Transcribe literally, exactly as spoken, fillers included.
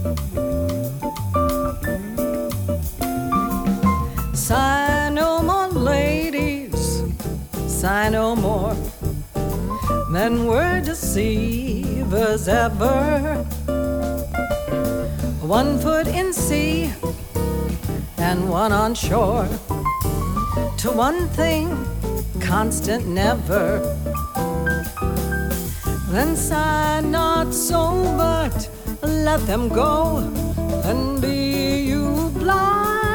Sigh no more, ladies, sigh no more. Men were deceivers ever. One foot in sea and one on shore. To one thing, constant never. Then sigh not so, but let them go and be you blind.